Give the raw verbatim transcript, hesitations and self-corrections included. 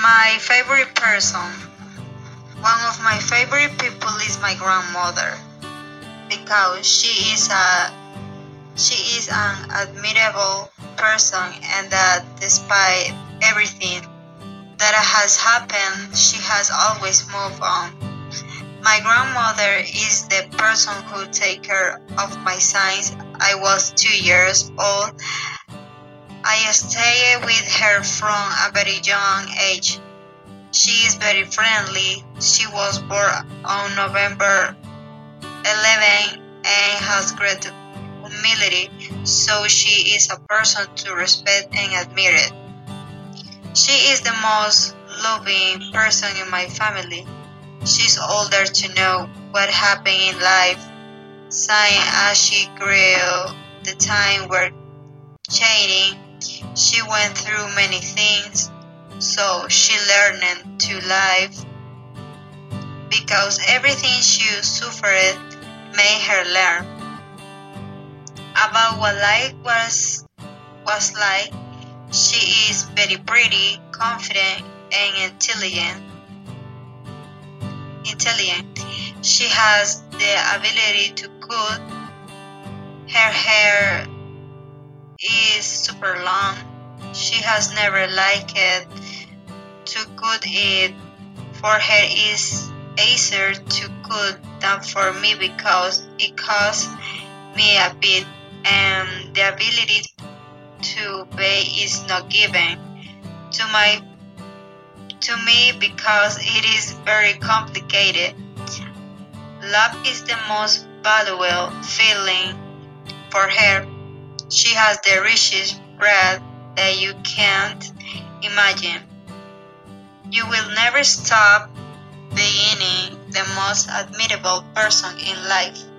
My favorite person. One of my favorite people is my grandmother because she is a she is an admirable person, and that despite everything that has happened, she has always moved on. My grandmother is the person who take care of my since I was two years old. I stayed with her from a very young age. She is very friendly. She was born on November eleventh and has great humility, so she is a person to respect and admire. She is the most loving person in my family. She's older to know what happened in life, seeing as she grew, the time were changing. She went through many things, so she learned to live because everything she suffered made her learn about what life was was like. She is very pretty, confident, and intelligent. Intelligent. She has the ability to cook. Her hair is super long. She has never liked it to cook it. For her is easier to cook than for me because it costs me a bit, and the ability to pay is not given to my to me because it is very complicated. Love is the most valuable feeling for her. She has the richest breath that you can't imagine. You will never stop being the most admirable person in life.